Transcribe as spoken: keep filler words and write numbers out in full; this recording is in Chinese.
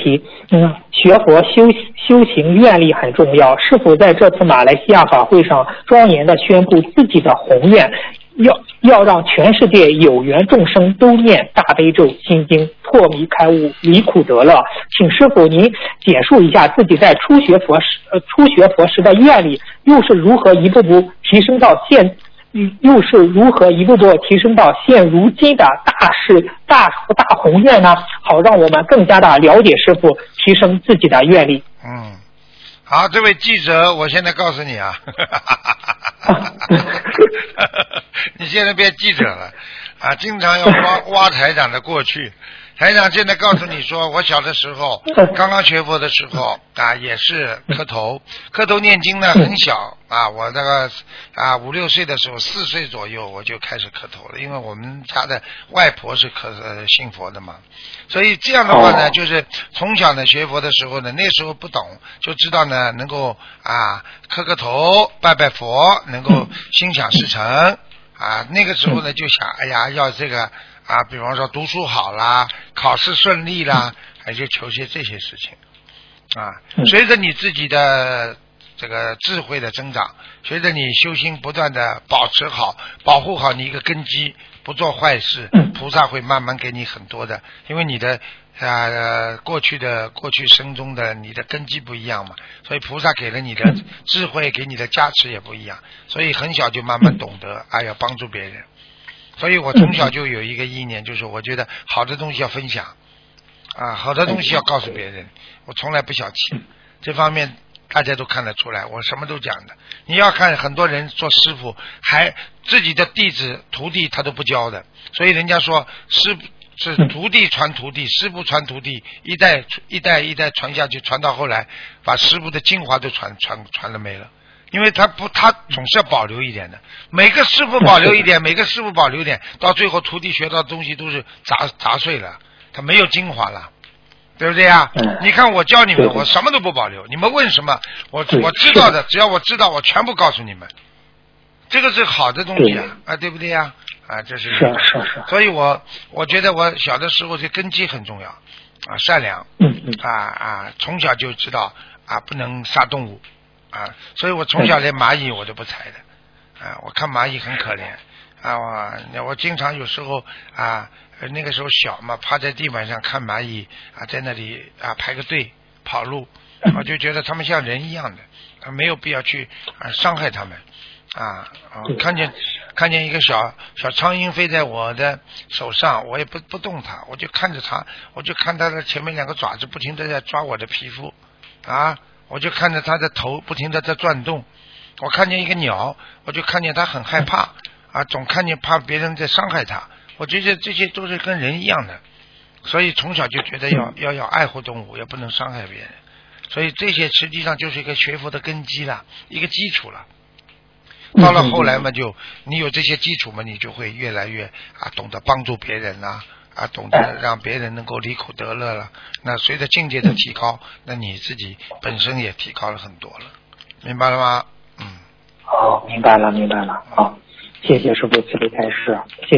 题。嗯，学佛修修行愿力很重要。师父在这次马来西亚法会上庄严地宣布自己的宏愿，要要让全世界有缘众生都念大悲咒心经，破迷开悟，离苦得乐。请师父您简述一下自己在初学佛时呃初学佛时的愿力，又是如何一步步提升到现。又是如何一步步提升到现如今的大事大大宏愿呢？好让我们更加的了解师父，提升自己的愿力。 嗯，好，这位记者，我现在告诉你啊，你现在变记者了啊，经常要挖挖台长的过去。台长现在告诉你说，我小的时候，刚刚学佛的时候啊，也是磕头，磕头念经呢很小啊，我那个啊五六岁的时候，四岁左右我就开始磕头了，因为我们家的外婆是磕呃信佛的嘛，所以这样的话呢，就是从小呢学佛的时候呢，那时候不懂，就知道呢能够啊磕个头拜拜佛，能够心想事成啊，那个时候呢就想，哎呀要这个。啊，比方说读书好啦，考试顺利啦，还是求些这些事情啊。随着你自己的这个智慧的增长，随着你修心不断的保持好，保护好你一个根基，不做坏事，菩萨会慢慢给你很多的，因为你的呃过去的过去生中的你的根基不一样嘛，所以菩萨给了你的智慧，给你的加持也不一样，所以很小就慢慢懂得，哎呀帮助别人。所以我从小就有一个意念，就是我觉得好的东西要分享啊，好的东西要告诉别人，我从来不小气，这方面大家都看得出来，我什么都讲的。你要看很多人做师傅，还自己的弟子徒弟他都不教的，所以人家说师是徒弟传徒弟，师傅传徒弟，一代一代一代传下去，传到后来把师傅的精华都传传传了没了。因为他不，他总是要保留一点的。每个师傅保留一点，每个师傅保留一点，到最后徒弟学到的东西都是杂杂碎了，他没有精华了，对不对呀？你看我教你们，我什么都不保留，你们问什么，我我知道的，只要我知道，我全部告诉你们。这个是好的东西啊，啊，对不对呀？啊，这是。 是是是。 所以我我觉得我小的时候这根基很重要啊，善良， 嗯嗯， 啊啊，从小就知道啊，不能杀动物。啊，所以我从小连蚂蚁我都不踩的，啊，我看蚂蚁很可怜，啊，我我经常有时候啊，那个时候小嘛，趴在地板上看蚂蚁啊，在那里啊排个队跑路，我就觉得他们像人一样的，啊，没有必要去啊伤害他们，啊，啊看见看见一个小小苍蝇飞在我的手上，我也不不动它，我就看着它，我就看它的前面两个爪子不停地在抓我的皮肤，啊。我就看着他的头不停地在转动，我看见一个鸟，我就看见他很害怕啊，总看见怕别人在伤害他。我觉得这些都是跟人一样的，所以从小就觉得要要要爱护动物，也不能伤害别人。所以这些实际上就是一个学佛的根基了，一个基础了。到了后来嘛，就你有这些基础嘛，你就会越来越啊懂得帮助别人啊。啊，懂得让别人能够离苦得乐了，那随着境界的提高，那你自己本身也提高了很多了，明白了吗？嗯。 好，明白了，明白了。好，谢谢师父慈悲开示。谢谢。